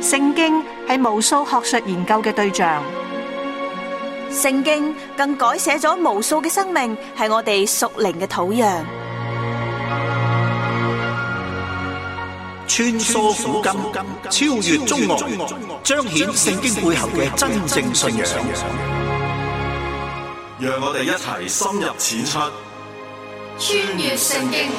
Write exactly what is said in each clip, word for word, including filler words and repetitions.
聖經係無數學術研究嘅對象， 聖經更改寫咗無數嘅生命，係我哋屬靈嘅土壤。 穿梭古今，超越中外，彰顯聖經背後嘅真正信仰。 讓我哋一齊深入淺出， 穿越聖經。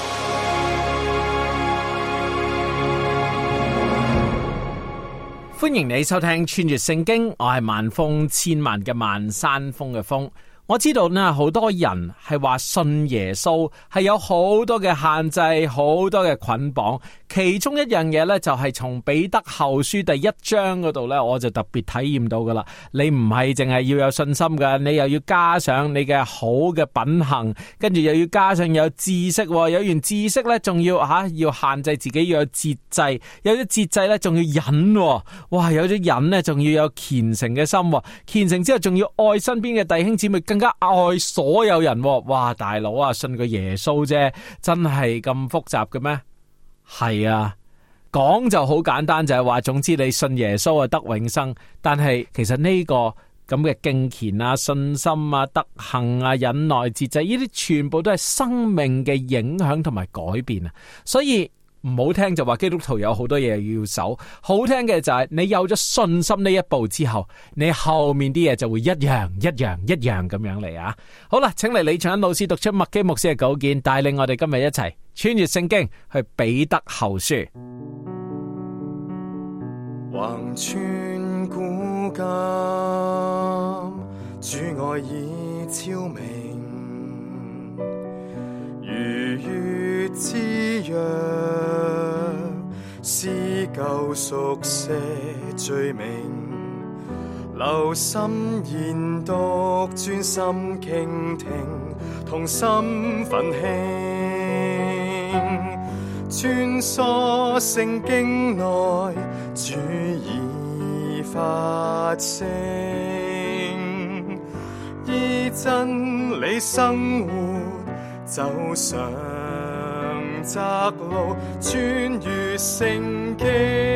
歡迎你收聽穿越聖經，我係萬峰，千萬嘅萬，山峰嘅峰。我知道呢，好多人係話信耶穌係有好多嘅限制，好多嘅捆綁。其中一樣嘢呢，就係從彼得後書第一章嗰度呢，我就特別體驗到噶啦。你唔係淨係要有信心噶，你又要加上你嘅好嘅品行，跟住又要加上有知識。有完知識呢，仲要吓、啊、要限制自己，要有節制。有咗節制呢，仲要忍。哇，有咗忍呢，仲要有虔誠嘅心。虔誠之後，仲要愛身邊嘅弟兄姊妹，更加愛所有人。哇，大佬啊，信個耶穌啫，真係咁複雜嘅咩？係啊，講就好簡單，就係話，總之你信耶穌啊得永生。但係其實呢個咁嘅敬虔啊、信心啊、德行啊、忍耐、節制，呢啲全部都係生命嘅影響同埋改變啊。所以唔好聽就話基督徒有好多嘢要守，好聽嘅就係你有咗信心呢一步之後，你後面啲嘢就會一樣一樣一樣咁樣嚟啊！好啦，請嚟李長恩老師讀出麥基牧師嘅稿件，帶領我哋今日一齊穿越聖經去彼得後書。 橫穿古今，主愛已超明，如月之約，撕舊熟寫罪名，留心研讀，專心傾聽，同心奮興，穿梭聖經內，主已發聲，依真理生活，走上窄路，穿越聖經。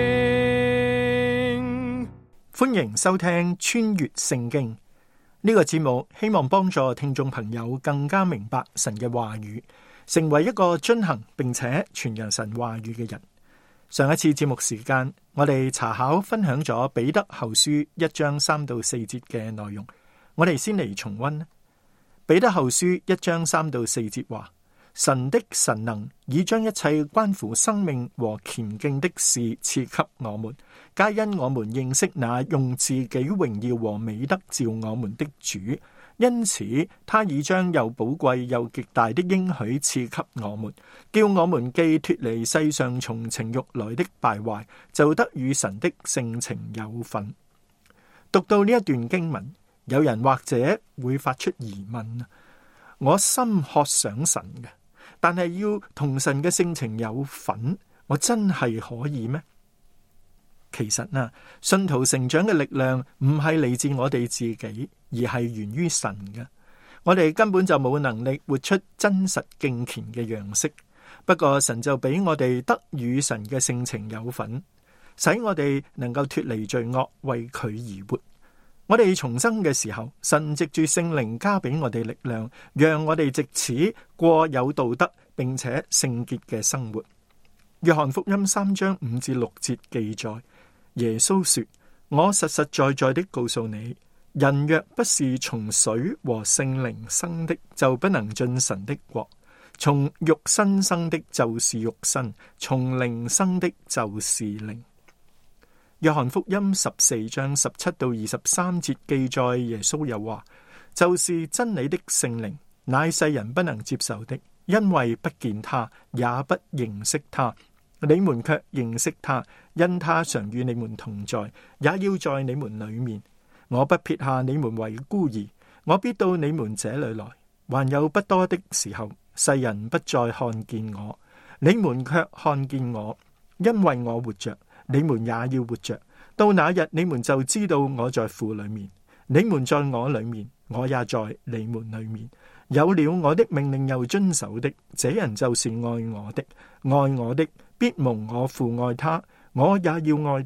歡迎收聽穿越聖經呢個節目，希望幫助聽眾朋友更加明白神嘅話語，成為一個遵行並且傳揚神話語嘅人。上一次節目時間，我哋查考分享咗彼得後書一章三到四節嘅內容，我哋先嚟重溫。彼得後書一章三到四節話：神的神能已將一切關乎生命和虔敬的事賜給我們，皆因我們認識那用自己榮耀和美德召我們的主，因此他已將又寶貴又極大的應許賜給我們，叫我們既脫離世上從情慾來的敗壞，就得與神的性情有份。讀到呢一段經文，有人或者會發出疑問：我心渴想神嘅，但係要同神嘅性情有份，我真係可以咩？其實啊，信徒成長嘅力量唔係嚟自我哋自己，而係源於神嘅。我哋根本就冇能力活出真實敬虔嘅樣式，不過神就俾我哋得與神嘅性情有份，使我哋能夠脫離罪惡，為佢而活。我哋重生嘅時候，神藉住聖靈加俾我哋力量，讓我哋藉此過有道德並且聖潔嘅生活。約翰福音三章五至六節記載，耶穌說：我實實在在的告訴你，人若不是從水和聖靈生的，就不能進神的國。從肉身生的就是肉身，從靈生的就是靈。約翰福音十四章十七到二十三節記載，耶穌又話：就是真理的聖靈，乃世人不能接受的，因為不見他，也不認識他。你們卻認識他，因他常與你們同在，也要在你們裏面。我不撇下你們為孤兒，我必到你們這裏來。還有不多的時候，世人不再看見我，你們卻看見我，因為我活着，你們也要活着。到那日，你們就知道我在父裏面，你們在我裏面，我也在你們裏面。有了我的命令又遵守的，這人就是愛我的。愛我的，必蒙我父愛他，我也要愛他，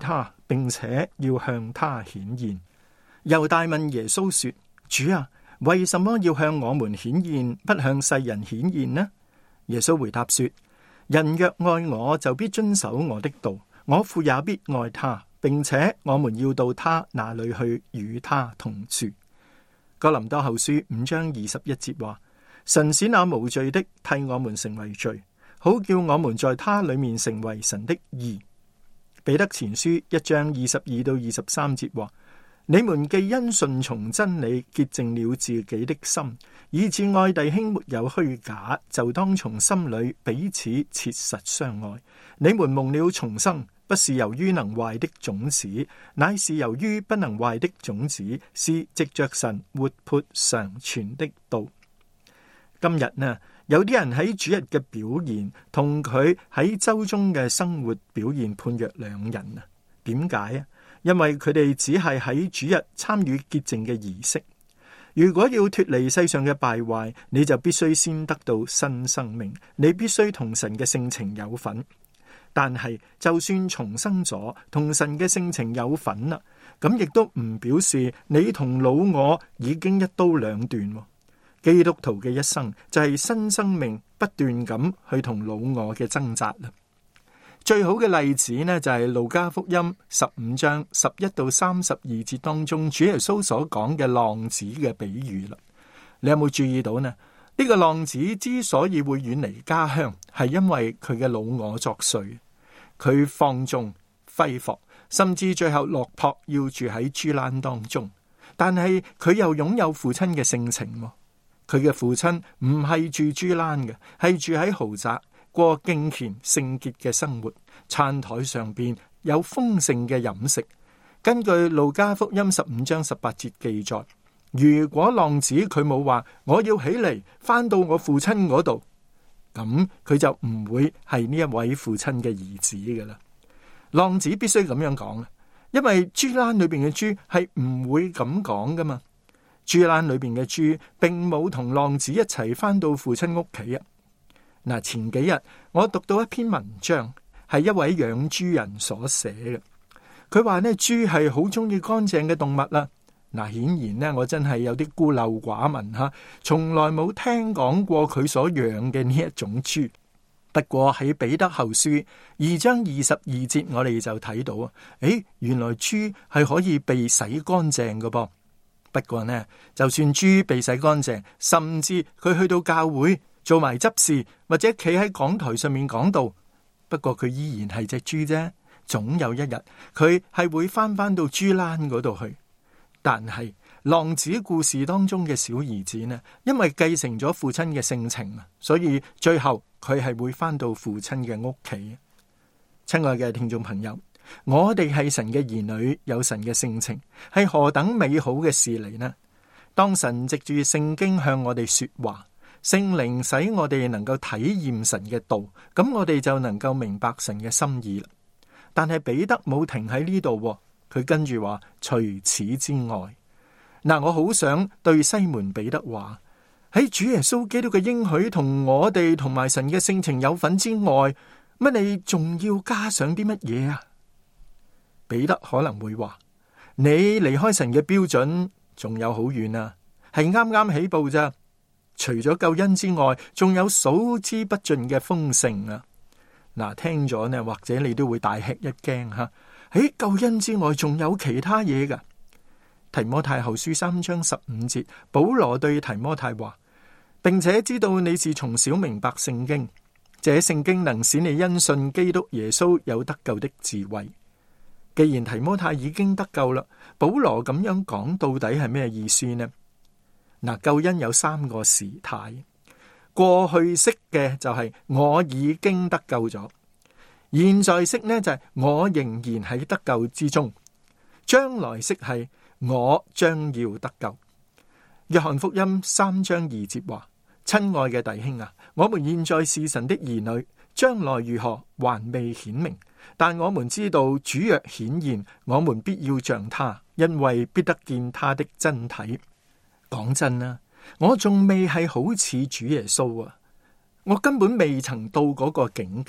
並且要向他顯現。猶大問耶穌說：主啊，為什麼要向我們顯現，不向世人顯現呢？耶穌回答說：人若愛我，就必遵守我的道，我父也必愛他，並且我們要到他那裏去，與他同住。哥林多後書五章二十一節話：神使那無罪的替我們成為罪，好叫我們在他裏面成為神的義。彼得前書一章二十二到二十三節話：你們既因順從真理潔淨了自己的心，以致愛弟兄沒有虛假，就當從心裏彼此切實相愛。你們蒙了重生，不是由於能壞的種子，乃是由於不能壞的種子，是藉着神活潑常存的道。今日呢，有啲人喺主日嘅表現同佢喺周中嘅生活表現判若兩人啊？點解啊？因為佢哋只係喺主日參與潔淨嘅儀式。如果要脫離世上嘅敗壞，你就必須先得到新生命，你必須同神嘅性情有份。但係就算重生咗，同神嘅性情有份啦，咁亦都唔表示你同老我已經一刀兩斷。基督徒嘅一生就係新生命不斷咁去同老我嘅掙扎啦。最好嘅例子呢，就係路加福音十五章十一到三十二節當中主耶穌所講嘅浪子嘅比喻啦。你有冇注意到呢？呢個浪子之所以會遠離家鄉，係因為佢嘅老我作祟，佢放縱揮霍，甚至最後落魄要住喺豬欄當中。但係佢又擁有父親嘅性情，佢嘅父親唔係住豬欄嘅，係住喺豪宅，過敬虔聖潔嘅生活，餐台上邊有豐盛嘅飲食。根據路加福音十五章十八節記載，如果浪子佢冇話我要起嚟返到我父親嗰度，咁佢就唔會係呢一位父親嘅兒子㗎喇。浪子必須咁樣講，因為豬欄裏邊嘅豬係唔會咁講噶嘛。豬欄裏邊嘅豬並冇同浪子一齊返到父親屋企啊。嗱，前幾日我讀到一篇文章，係一位養豬人所寫嘅。佢話呢，豬係好中意乾淨嘅動物啦。嗱，顯然呢，我真係有啲孤陋寡聞吓，從來冇聽講過佢所養嘅呢一種豬。不過喺彼得後書二章二十二節，我哋就睇到啊，誒，原來豬係可以被洗乾淨嘅噃。不過呢，就算豬被洗乾淨，甚至佢去到教會做埋執事，或者企喺講台上面講道，不過佢依然係隻豬啫。總有一日佢係會翻翻到豬欄嗰度去。但係浪子故事當中嘅小兒子呢，因為繼承咗父親嘅性情啊，所以最後佢係會翻到父親嘅屋企。親愛嘅聽眾朋友，我哋係神嘅兒女，有神嘅性情，係何等美好嘅事嚟呢？當神藉住聖經向我哋說話，聖靈使我哋能夠體驗神嘅道，咁我哋就能夠明白神嘅心意啦。但係彼得冇停喺呢度，佢跟住話除此之外。嗱，我好想對西門彼得話，喺主耶穌基督嘅應許同我哋同埋神嘅性情有份之外，乜你仲要加上啲乜嘢啊？彼得可能會話，你離開神嘅標準仲有好遠啊，係啱啱起步咋。除咗救恩之外，仲有數之不盡嘅豐盛啊！嗱，聽咗呢，或者你都會大吃一驚吓。喺救恩之外，仲有其他嘢噶。提摩太後書三章十五節，保羅對提摩太話，並且知道你是從小明白聖經，這聖經能使你因信基督耶穌有得救的智慧。既然提摩太已經得救啦，保羅咁樣講到底係咩意思呢？嗱，救恩有三個時態，過去式嘅就係我已經得救咗，現在式呢就係我仍然喺得救之中，將來式係我將要得救。約翰福音三章二節話，親愛嘅弟兄啊，我們現在是神的兒女，將來如何還未顯明，但我們知道主若顯現，我們必要像他，因為必得見他的真體。講真啊，我仲未係好似主耶穌啊，我根本未曾到嗰個境界，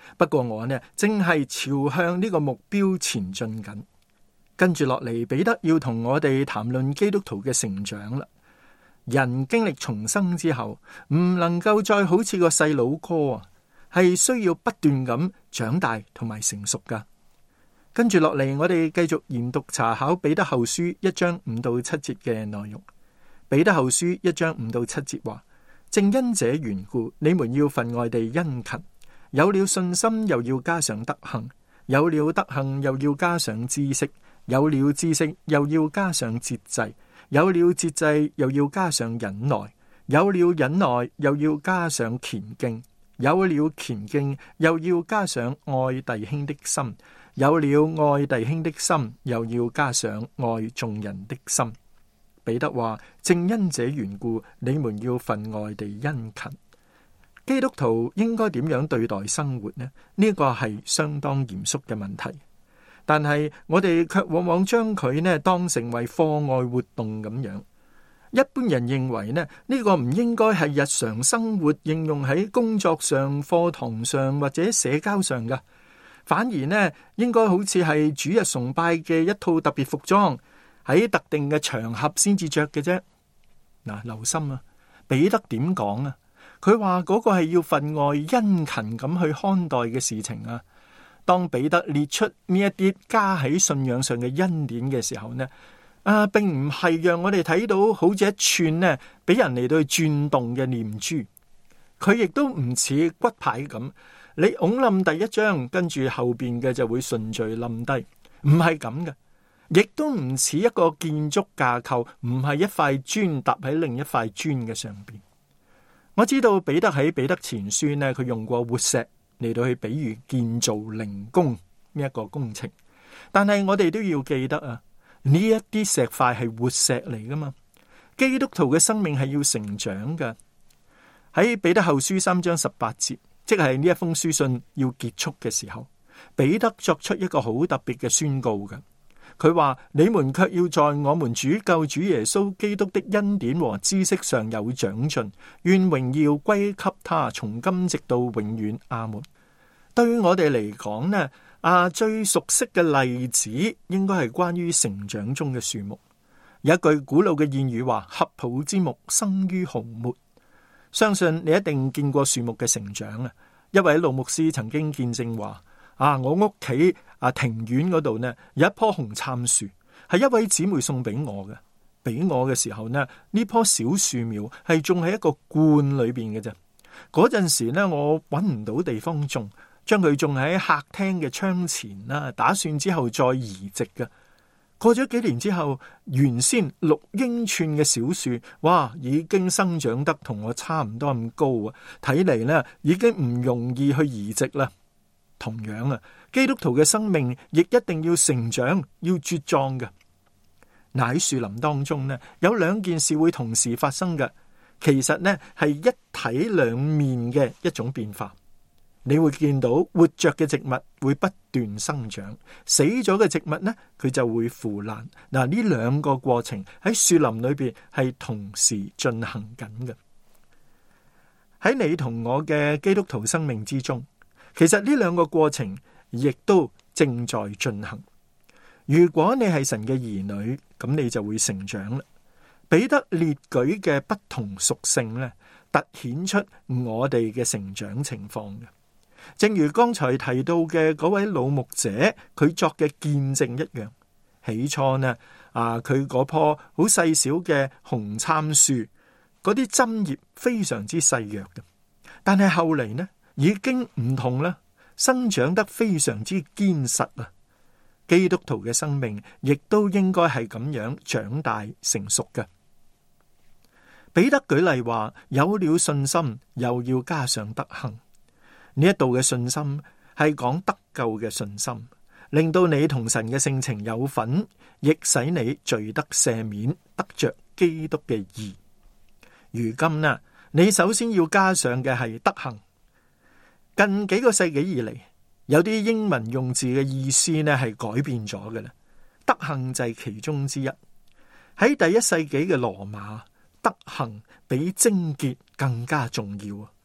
不過我呢，正係朝向呢個目標前進緊。跟住落嚟，彼得要同我哋談論基督徒嘅成長啦。人經歷重生之後，唔能夠再好似個細佬哥啊，係需要不斷咁長大同埋成熟噶。跟住落嚟，我哋繼續研讀查考彼得後書一章五到七節嘅內容。彼得後書一章五到七節話：正因這緣故，你們要分外地殷勤，有了信心，又要加上德行；有了德行，又要加上知識；有了知識，又要加上節制；有了節制，又要加上忍耐；有了忍耐，又要加上虔敬；有了虔敬，又要加上愛弟兄的心；有了愛弟兄的心，又要加上愛眾人的心。彼得話：正因這緣故，你們要分外地殷勤。基督徒應該點樣對待生活呢？呢個係相當嚴肅嘅問題。但係我哋卻往往將佢呢當成為課外活動咁樣。一般人認為呢，呢個唔應該係日常生活應用喺工作上、課堂上或者社交上噶，反而呢應該好似係主日崇拜嘅一套特別服裝，喺特定嘅場合先至着嘅啫。嗱，留心啊，彼得點講啊？佢話嗰個係要分外殷勤咁去看待嘅事情啊。當彼得列出呢一啲加喺信仰上嘅恩典嘅時候呢，啊，並唔係讓我哋睇到好似一串呢俾人嚟到去轉動嘅念珠。佢亦都唔似骨牌咁，你拱冧第一張，跟住後邊嘅就會順序冧低，唔係咁嘅。亦都唔似一個建築架構，唔係一塊磚搭喺另一塊磚嘅上邊。我知道彼得喺彼得前書呢，佢用過活石嚟到去比喻建造靈宮呢一個工程，但係我哋都要記得啊，呢一啲石塊係活石嚟噶嘛。基督徒嘅生命係要成長噶。喺彼得後書三章十八節，即係呢一封書信要結束嘅時候，彼得作出一個好特別嘅宣告噶。佢話：你們卻要在我們主救主耶穌基督的恩典和知識上有長進，願榮耀歸給他，從今直到永遠。阿門。對於我哋嚟講呢，啊最熟悉嘅例子應該係關於成長中嘅樹木。有一句古老嘅諺語話：合抱之木，生於毫末。相信你一定見過樹木嘅成長啊！一位老牧師曾經見證話：啊，我屋企啊庭院嗰度呢有一棵紅杉樹，係一位姊妹送俾我嘅。俾我嘅時候呢，呢棵小樹苗係種喺一個罐裏邊嘅啫。嗰陣時呢，我揾唔到地方種，將佢種喺客廳嘅窗前啦，打算之後再移植嘅。過咗幾年之後，原先六英寸嘅小樹，哇，已經生長得同我差唔多咁高啊！睇嚟呢，已經唔容易去移植啦。同樣啊，基督徒嘅生命亦一定要成長，要茁壯嘅。嗱，喺樹林當中呢，有兩件事會同時發生嘅，其實呢係一體兩面嘅一種變化。你會見到活着嘅植物會不斷生長，死咗嘅植物呢，佢就會腐爛。嗱，呢兩個過程喺樹林裏邊係同時進行緊嘅。喺你同我嘅基督徒生命之中，其實呢兩個過程亦都正在進行。如果你係神嘅兒女，咁你就會成長啦。彼得列舉嘅不同屬性呢，凸顯出我哋嘅成長情況嘅。正如剛才提到嘅嗰位老牧者，佢作嘅見證一樣。起初呢，啊，佢嗰棵好細小嘅紅杉樹，嗰啲針葉非常之細弱嘅，但係後嚟呢，已經唔同啦，生長得非常之堅實啊！基督徒嘅生命亦都應該係咁樣長大成熟嘅。彼得舉例話：有了信心，又要加上德行。呢一度嘅信心係講得救嘅信心，令到你同神嘅性情有份，亦使你罪得赦免，得着基督嘅義。如今呢，你首先要加上嘅係德行。近幾個世紀以嚟，有啲英文用字嘅意思呢係改變咗嘅啦。德行就係其中之一。喺第一世紀嘅羅馬，德行比貞潔更加重要啊！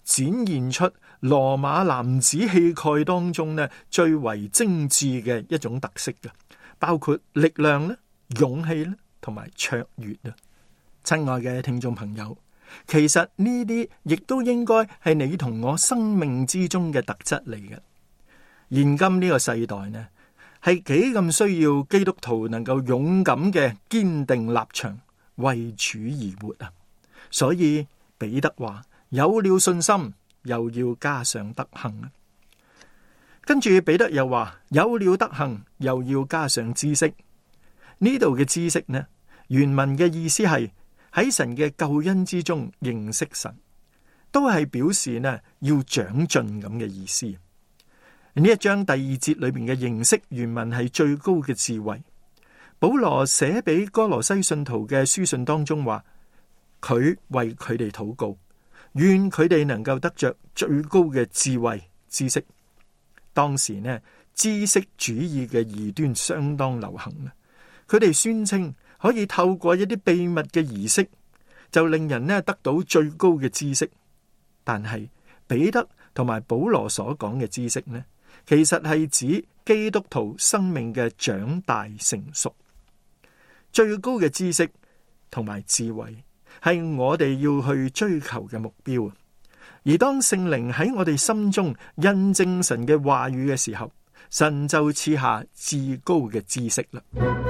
展現出羅馬男子氣概當中呢最為精緻嘅一種特色嘅，包括力量咧、勇氣咧同埋卓越啊！親愛嘅聽眾朋友，其實呢啲亦都應該係你同我生命之中嘅特質嚟嘅。現今呢個世代呢，係幾咁需要基督徒能夠勇敢嘅堅定立場，為主而活啊！所以彼得話：有了信心，又要加上德行啊！跟住彼得又話：有了德行，又要加上知識。呢度嘅知識呢，原文嘅意思係喺神嘅救恩之中認識神，都係表示呢要長進咁嘅意思。呢一章第二節裏邊嘅認識原文係最高嘅智慧。保羅寫俾哥羅西信徒嘅書信當中話，佢為佢哋禱告，願佢哋能夠得着最高嘅智慧知識。當時呢，知識主義嘅異端相當流行啊！佢哋宣稱可以透過一啲秘密嘅儀式，就令人呢得到最高嘅知識。但係彼得同埋保羅所講嘅知識呢，其實係指基督徒生命嘅長大成熟。最高嘅知識同埋智慧係我哋要去追求嘅目標。而當聖靈喺我哋心中印證神嘅話語嘅時候，神就賜下至高嘅知識啦。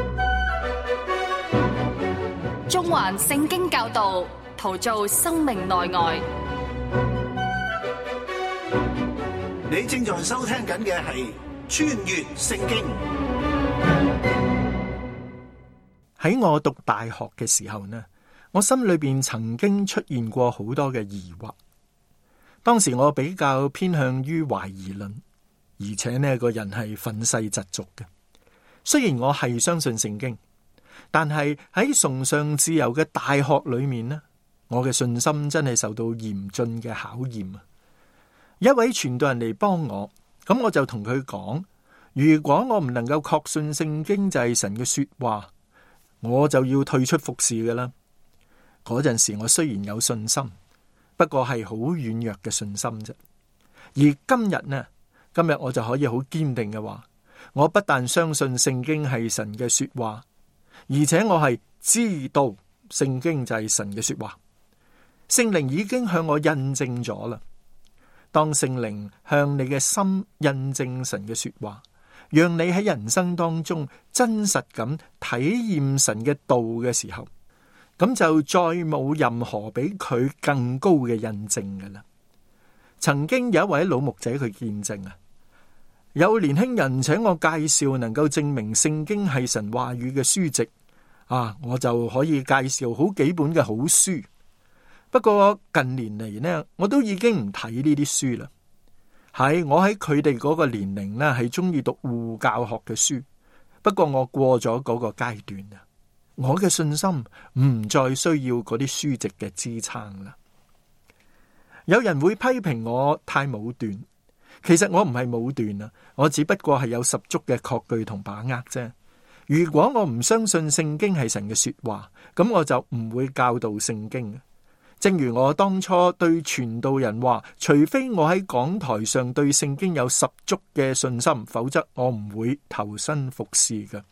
中環聖經教導，陶造生命內外。 你正在收聽緊嘅係穿越聖經。 喺我讀大學嘅時候呢，我心裏邊曾經出現過好多嘅疑惑。當時我比較偏向於懷疑論，而且呢個人係憤世嫉俗嘅。雖然我係相信聖經，但係喺崇尚自由嘅大學裏面呢，我嘅信心真係受到嚴峻嘅考驗啊！一位傳道人嚟幫我，咁我就同佢講：如果我唔能夠確信聖經就係神嘅說話，我就要退出服侍㗎啦。嗰陣時我雖然有信心，不過係好軟弱嘅信心啫。而今日呢，今日我就可以好堅定嘅話，我不但相信聖經係神嘅說話，而且我係知道聖經就係神嘅說話。聖靈已經向我印證咗啦。當聖靈向你嘅心印證神嘅說話，讓你喺人生當中真實咁體驗神嘅道嘅時候，咁就再冇任何比佢更高嘅印證㗎啦。曾經有一位老牧者佢見證啊，有年輕人請我介紹能夠證明聖經係神話語嘅書籍啊，我就可以介紹好幾本嘅好書。不過近年嚟呢，我都已經唔睇呢啲書啦。係我喺佢哋嗰個年齡呢，係中意讀護教學嘅書。不過我過咗嗰個階段啊，我嘅信心唔再需要嗰啲書籍嘅支撐啦。有人會批評我太武斷，其實我唔係武斷啊，我只不過係有十足嘅確據同把握啫。如果我唔相信聖經係神嘅說話，咁我就唔會教導聖經。正如我當初對傳道人話，除非我喺講台上對聖經有十足嘅信心，否則我唔會投身服侍嘅。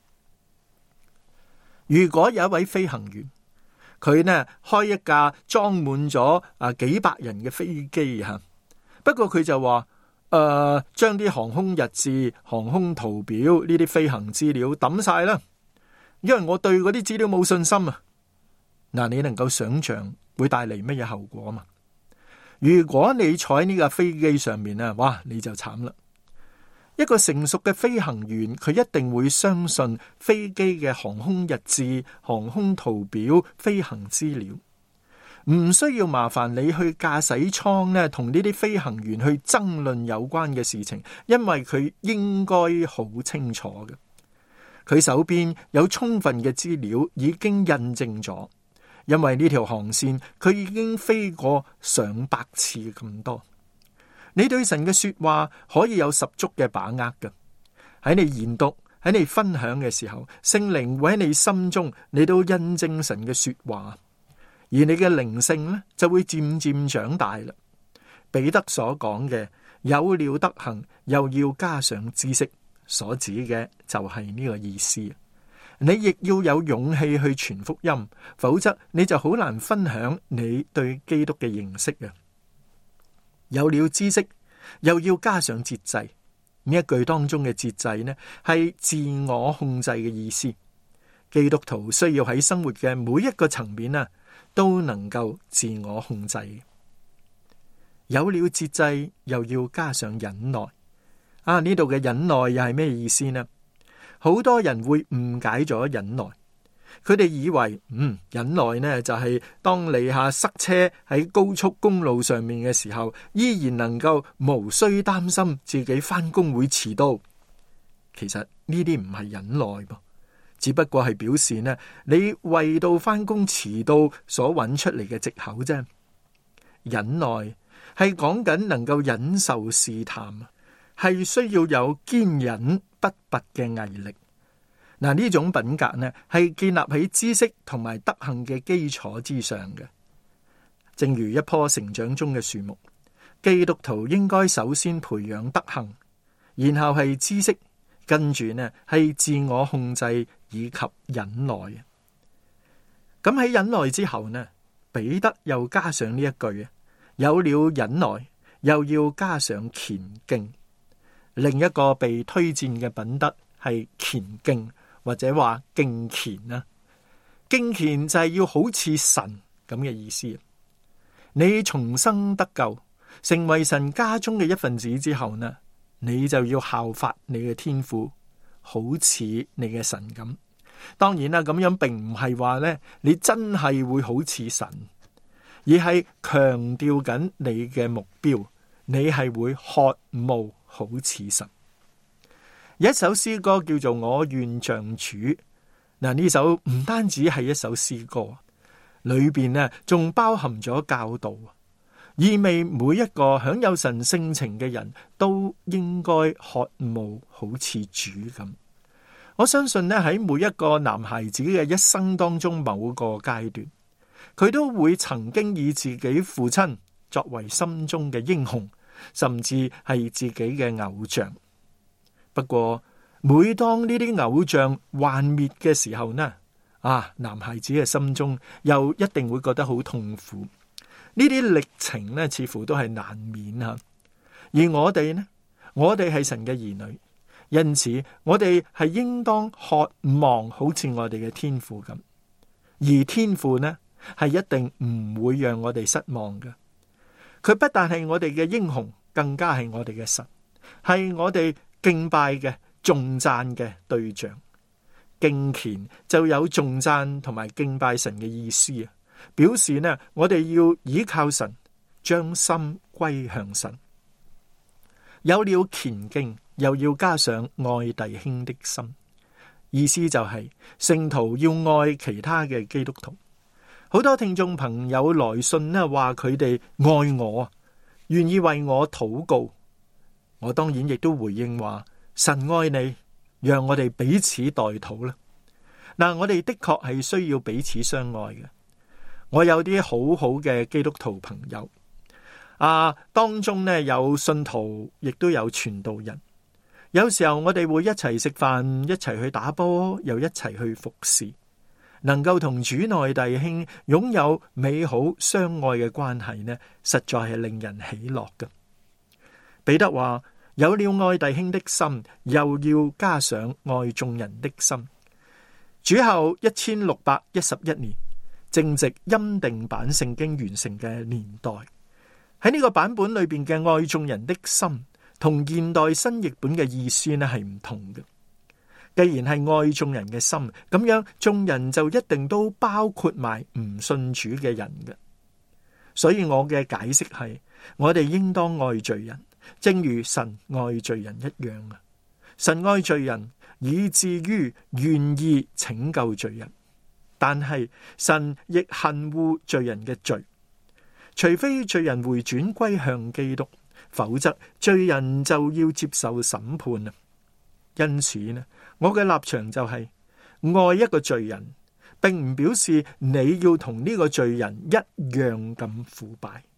如果有一位飛行員，佢呢開一架裝滿咗啊幾百人嘅飛機吓，不過佢就話誒，將啲航空日誌、航空圖表呢啲飛行資料抌晒啦，因為我對嗰啲資料冇信心啊。嗱，你能夠想象會帶嚟乜嘢後果嘛？如果你坐喺呢架飛機上面啊，哇，你就慘啦！一個成熟嘅飛行員，佢一定會相信飛機嘅航空日誌、航空圖表、飛行資料，唔需要麻煩你去駕駛艙呢，同呢啲飛行員去爭論有關嘅事情，因為佢應該好清楚嘅。佢手邊有充分嘅資料已經印證咗。因為呢條航線佢已經飛過上百次咁多，你對神嘅說話可以有十足嘅把握嘅。喺你研讀、喺你分享嘅時候，聖靈會喺你心中你都印證神嘅說話，而你嘅靈性呢就會漸漸長大啦。 彼得所講嘅有了德行，又要加上知識，所指嘅就係呢個意思。你亦要有勇氣去傳福音，否則你就好難分享你對基督嘅認識啊！有了知識，又要加上節制。呢一句當中嘅節制呢，係自我控制嘅意思。基督徒需要喺生活嘅每一個層面啊，都能夠自我控制。有了節制，又要加上忍耐。啊，呢度嘅忍耐又係咩意思呢？好多人會誤解咗忍耐，佢哋以為嗯忍耐呢就係當你下塞車喺高速公路上面嘅時候，依然能夠無需擔心自己返工會遲到。其實呢啲唔係忍耐噃，只不過係表示呢你為到返工遲到所揾出嚟嘅藉口啫。忍耐係講緊能夠忍受試探，係需要有堅忍不拔嘅毅力。嗱，呢種品格呢係建立喺知識同埋德行嘅基礎之上嘅。正如一棵成長中嘅樹木，基督徒應該首先培養德行，然後係知識，跟住呢係自我控制以及忍耐。咁喺忍耐之後呢，彼得又加上呢一句：有了忍耐，又要加上虔敬。另一個被推薦嘅品德係虔敬，或者話敬虔啦。敬虔就係要好似神咁嘅意思。你重生得救，成為神家中嘅一份子之後呢，你就要效法你嘅天父，好似你嘅神咁。當然啦，咁樣並唔係話呢，你真係會好似神，而係強調緊你嘅目標，你係會渴慕好似神。有一首詩歌叫做《我願像主》，嗱，呢首唔單止係一首詩歌，裏邊呢仲包含咗教導，意味每一個享有神性情嘅人都應該渴慕好似主咁。我相信呢喺每一個男孩子嘅一生當中，某個階段，佢都會曾經以自己父親作為心中嘅英雄，甚至係自己嘅偶像。不過每當呢啲偶像幻滅嘅時候呢，啊，男孩子嘅心中又一定會覺得好痛苦。呢啲歷程呢，似乎都係難免吓。而我哋呢，我哋係神嘅兒女，因此我哋係應當渴望好似我哋嘅天父咁。而天父呢，係一定唔會讓我哋失望嘅。佢不但係我哋嘅英雄，更加係我哋嘅神，係我哋敬拜嘅頌讚嘅對象。敬虔就有頌讚同埋敬拜神嘅意思啊，表示呢，我哋要依靠神，將心歸向神。有了虔敬，又要加上愛弟兄的心，意思就係聖徒要愛其他嘅基督徒。好多聽眾朋友來信呢，話佢哋愛我，願意為我禱告。我當然亦都回應話，神愛你，讓我哋彼此代禱啦。嗱，我哋的確係需要彼此相愛嘅。我有啲好好嘅基督徒朋友，啊，當中呢有信徒，亦都有傳道人。有時候我哋會一齊食飯，一齊去打波，又一齊去服侍，能夠同主內弟兄擁有美好相愛嘅關係呢，實在係令人喜樂嘅。彼得話：有了愛弟兄的心，又要加上愛眾人的心。主後一千六百一十一年，正值欽定版聖經完成嘅年代。喺呢個版本裏邊嘅愛眾人的心，同現代新譯本嘅意思呢係唔同嘅。既然係愛眾人嘅心，咁樣眾人就一定都包括埋唔信主嘅人嘅。所以我嘅解釋係，我哋應當愛罪人，正如神愛罪人一樣啊！神愛罪人，以至於願意拯救罪人，但係神亦恨惡罪人嘅罪。除非罪人回轉歸向基督，否則罪人就要接受審判啊！因此呢，我嘅立場就係、是、愛一個罪人，並唔表示你要同呢個罪人一樣咁腐敗。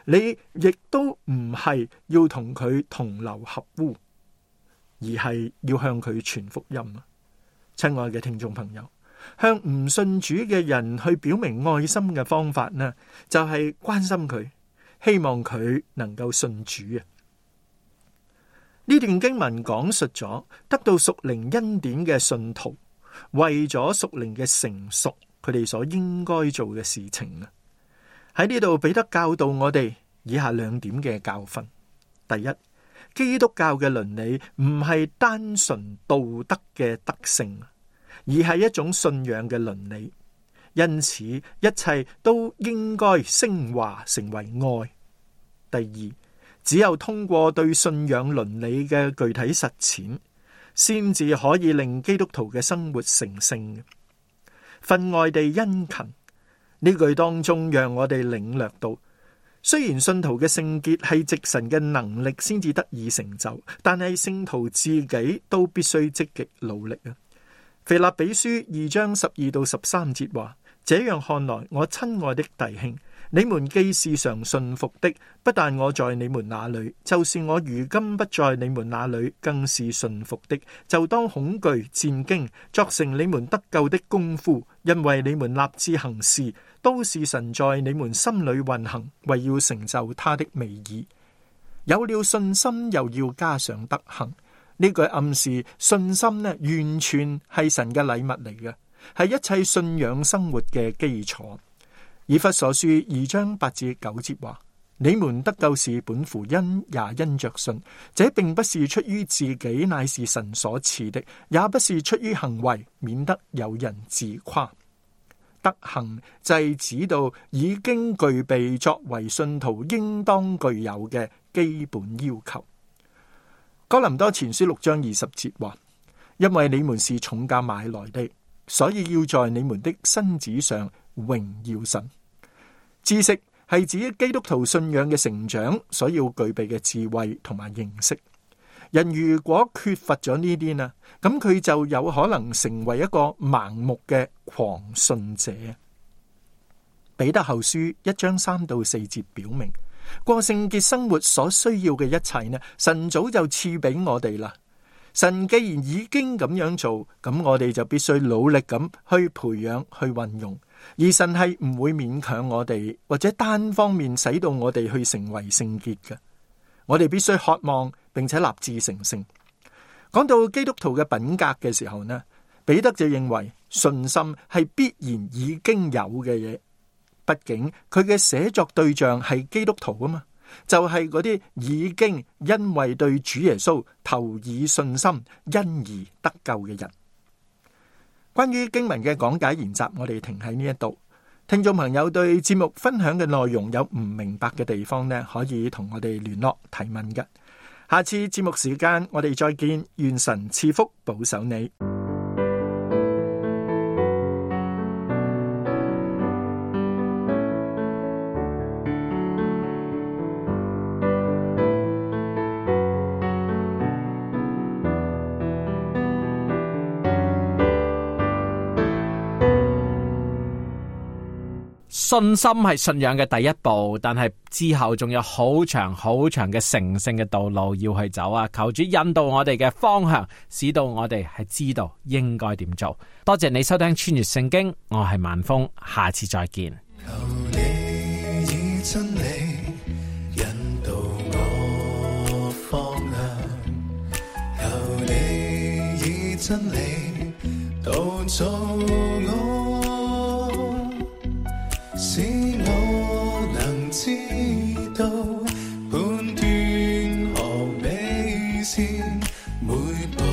你亦都唔係要同佢同流合污，而係要向佢傳福音。親愛嘅聽眾朋友，向唔信主嘅人去表明愛心嘅方法呢，就係關心佢，希望佢能夠信主啊！呢段經文講述咗得到屬靈恩典嘅信徒，為咗屬靈嘅成熟，佢哋所應該做嘅事情啊！喺呢度彼得教導我哋以下兩點嘅教訓：第一，基督教嘅倫理唔係單純道德嘅德性，而係一種信仰嘅倫理，因此一切都應該升華成為愛。第二，只有通過對信仰倫理嘅具體實踐，先至可以令基督徒嘅生活成聖。分外地殷勤，呢句當中讓我哋領略到，雖然信徒嘅聖潔係藉神嘅能力先至得以成就，但係聖徒自己都必須積極努力啊！腓立比書二章十二到十三節話：這樣看來，我親愛的弟兄，你們既是常信服的，不但我在你們那裏，就是我如今不在你們那裏，更是信服的。就當恐懼戰驚，作成你們得救的功夫，因為你們立志行事，都是神在你們心裏運行，為要成就他的美意。有了信心，又要加上德行。呢句暗示信心呢，完全係神嘅禮物嚟嘅，係一切信仰生活嘅基礎。以弗所書二章八至九節話：你們得救是本乎恩，也因着信。這並不是出於自己，乃是神所賜的；也不是出於行為，免得有人自誇。德行就係指到已經具備作為信徒應當具有嘅基本要求。哥林多前書六章二十節話：因為你們是重價買來的，所以要在你們的身子上榮耀神。知識係指基督徒信仰嘅成長所要具備嘅智慧同埋認識。人如果缺乏咗呢啲呢，咁佢就有可能成為一個盲目嘅狂信者。彼得後書一章三到四節表明，過聖潔生活所需要嘅一切呢，神早就賜俾我哋啦。神既然已經咁樣做，咁我哋就必須努力咁去培養、去運用。而神係唔會勉強我哋，或者單方面使到我哋去成為聖潔嘅。我哋必須渴望，並且立志成聖。講到基督徒嘅品格嘅時候呢，彼得就認為信心係必然已經有嘅嘢。畢竟佢嘅寫作對象係基督徒啊嘛，就係嗰啲已經因為對主耶穌投以信心，因而得救嘅人。關於經文嘅講解研習，我哋停喺呢一度。聽眾朋友對節目分享嘅內容有唔明白嘅地方呢，可以同我哋聯絡提問嘅。下次節目時間我哋再見，願神賜福保守你。 信心係信仰嘅第一步，但係之後仲有好長好長嘅成聖嘅道路要去走啊！求主引導我哋嘅方向，使到我哋係知道應該點做。多謝你收聽穿越聖經，我係萬峰，下次再見。 求你以真理引導我方向，求你以真理導造我，使我能知道判斷何美善，每步